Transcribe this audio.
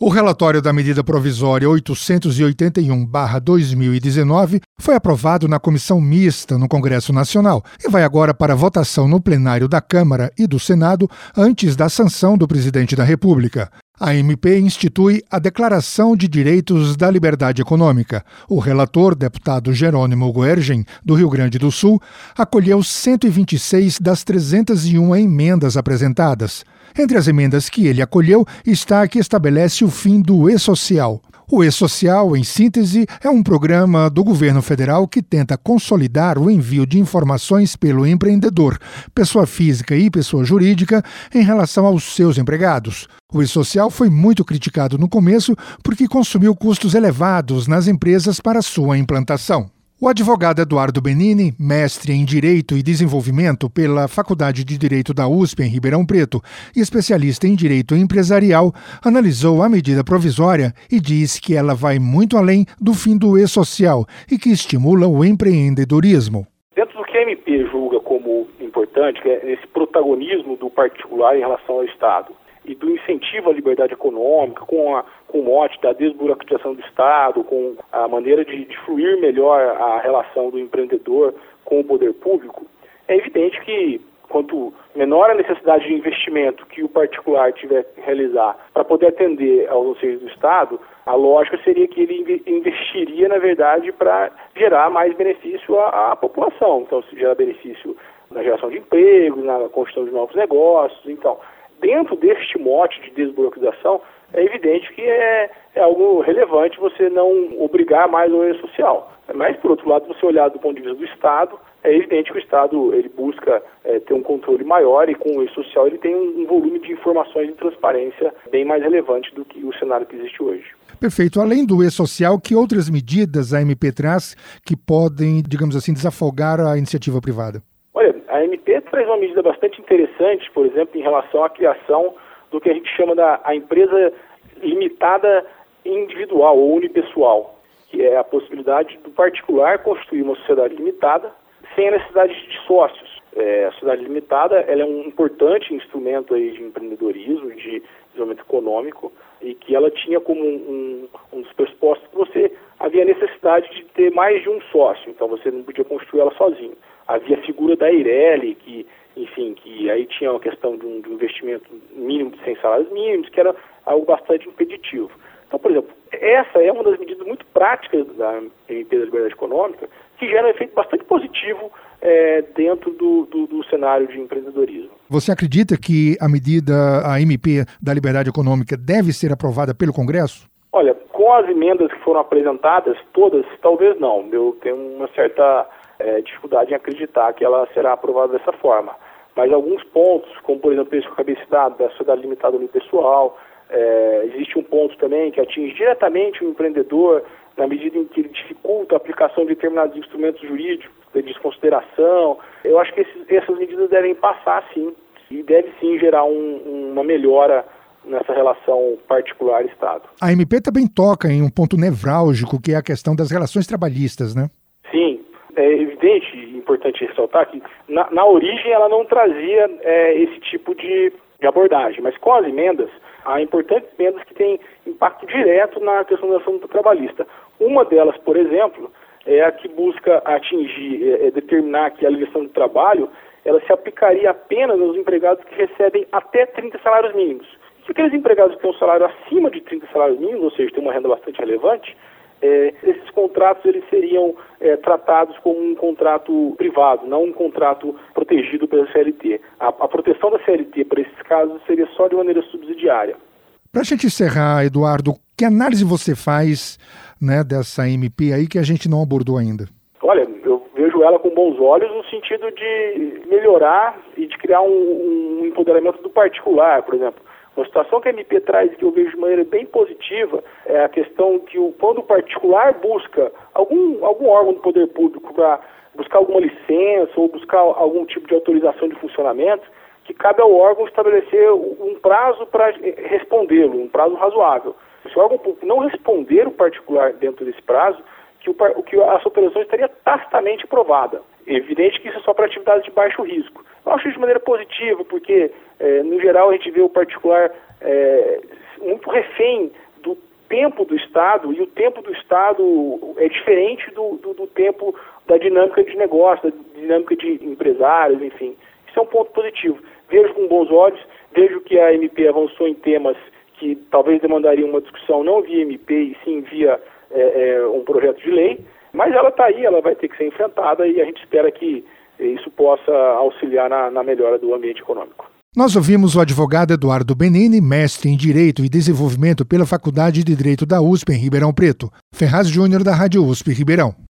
O relatório da medida provisória 881/2019 foi aprovado na Comissão Mista no Congresso Nacional e vai agora para votação no plenário da Câmara e do Senado antes da sanção do presidente da República. A MP institui a Declaração de Direitos da Liberdade Econômica. O relator, deputado Jerônimo Goergen, do Rio Grande do Sul, acolheu 126 das 301 emendas apresentadas. Entre as emendas que ele acolheu está a que estabelece o fim do E-Social. O E-Social, em síntese, é um programa do governo federal que tenta consolidar o envio de informações pelo empreendedor, pessoa física e pessoa jurídica, em relação aos seus empregados. O E-Social foi muito criticado no começo porque consumiu custos elevados nas empresas para sua implantação. O advogado Eduardo Benini, mestre em Direito e Desenvolvimento pela Faculdade de Direito da USP em Ribeirão Preto e especialista em Direito Empresarial, analisou a medida provisória e diz que ela vai muito além do fim do E-Social e que estimula o empreendedorismo. Dentro do que a MP julga como importante, que é esse protagonismo do particular em relação ao Estado e do incentivo à liberdade econômica, com o mote da desburocratização do Estado, com a maneira de fluir melhor a relação do empreendedor com o poder público, é evidente que quanto menor a necessidade de investimento que o particular tiver que realizar para poder atender aos anseios do Estado, a lógica seria que ele investiria, na verdade, para gerar mais benefício à população. Então, se gerar benefício na geração de empregos, na construção de novos negócios. Então, dentro deste mote de desburocratização, é evidente que é algo relevante você não obrigar mais o E-Social. Mas, por outro lado, você olhar do ponto de vista do Estado, é evidente que o Estado ele busca ter um controle maior e com o E-Social ele tem um volume de informações e transparência bem mais relevante do que o cenário que existe hoje. Perfeito. Além do E-Social, que outras medidas a MP traz que podem, digamos assim, desafogar a iniciativa privada? Olha, a MP traz uma medida bastante interessante, por exemplo, em relação à criação do que a gente chama a empresa limitada individual ou unipessoal, que é a possibilidade do particular constituir uma sociedade limitada sem a necessidade de sócios. A sociedade limitada ela é um importante instrumento aí de empreendedorismo, de desenvolvimento econômico, e que ela tinha como um dos pressupostos que você havia necessidade de ter mais de um sócio, então você não podia construir ela sozinho. Havia a figura da Eireli, que aí tinha uma questão de um investimento mínimo de 100 salários mínimos, que era algo bastante impeditivo. Então, por exemplo, essa é uma das medidas muito práticas da MP da Liberdade Econômica, que gera um efeito bastante positivo dentro do cenário de empreendedorismo. Você acredita que a MP da Liberdade Econômica deve ser aprovada pelo Congresso? Olha, com as emendas que foram apresentadas, todas, talvez não. Eu tenho uma certa dificuldade em acreditar que ela será aprovada dessa forma. Mas alguns pontos, como por exemplo esse que eu acabei de citar, da sociedade limitada unipessoal, existe um ponto também que atinge diretamente o empreendedor na medida em que ele dificulta a aplicação de determinados instrumentos jurídicos, de desconsideração. Eu acho que essas medidas devem passar sim, e deve sim gerar uma melhora nessa relação particular-Estado. A MP também toca em um ponto nevrálgico, que é a questão das relações trabalhistas, né? Sim, é evidente e importante ressaltar que na origem ela não trazia esse tipo de abordagem, mas com as emendas, há importantes emendas que têm impacto direto na questão da ação trabalhista. Uma delas, por exemplo, é a que busca atingir, determinar que a legislação do trabalho ela se aplicaria apenas aos empregados que recebem até 30 salários mínimos. Se aqueles empregados que têm um salário acima de 30 salários mínimos, ou seja, têm uma renda bastante relevante, esses contratos eles seriam tratados como um contrato privado, não um contrato protegido pela CLT. A proteção da CLT para esses casos seria só de maneira subsidiária. Para a gente encerrar, Eduardo, que análise você faz, dessa MP aí que a gente não abordou ainda? Olha, eu vejo ela com bons olhos no sentido de melhorar e de criar um empoderamento do particular, por exemplo. Uma situação que a MP traz que eu vejo de maneira bem positiva é a questão que quando o particular busca algum órgão do poder público para buscar alguma licença ou buscar algum tipo de autorização de funcionamento, que cabe ao órgão estabelecer um prazo para respondê-lo, um prazo razoável. Se o órgão público não responder o particular dentro desse prazo, que a sua autorização estaria tacitamente aprovada. É evidente que isso é só para atividades de baixo risco. Eu acho isso de maneira positiva, porque, no geral, a gente vê o particular muito refém tempo do Estado, e o tempo do Estado é diferente do tempo da dinâmica de negócio, da dinâmica de empresários, enfim. Isso é um ponto positivo. Vejo com bons olhos, vejo que a MP avançou em temas que talvez demandariam uma discussão não via MP, e sim via um projeto de lei, mas ela está aí, ela vai ter que ser enfrentada e a gente espera que isso possa auxiliar na melhora do ambiente econômico. Nós ouvimos o advogado Eduardo Benini, mestre em Direito e Desenvolvimento pela Faculdade de Direito da USP em Ribeirão Preto. Ferraz Júnior, da Rádio USP Ribeirão.